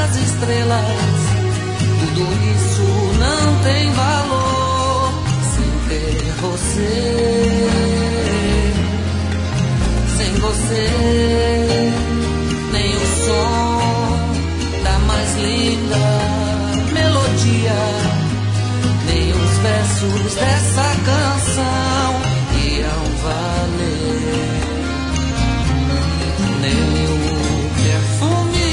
das estrelas. Tudo isso não tem valor sem ter você. Sem você, nem o som da mais linda melodia, nem os versos dessa canção iam valer, nem o perfume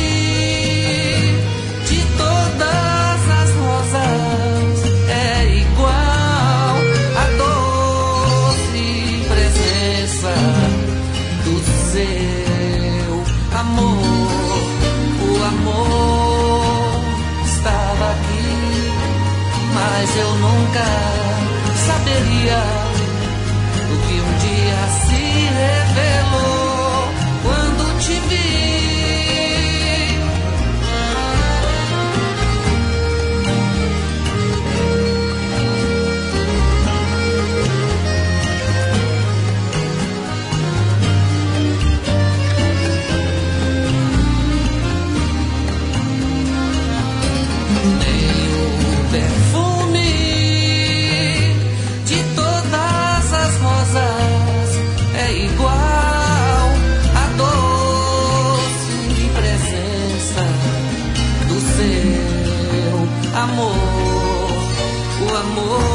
de todas as rosas é igual à doce presença do seu amor. O amor estava aqui, mas eu nunca saberia o que um dia se revelou quando te vi. Amor, o amor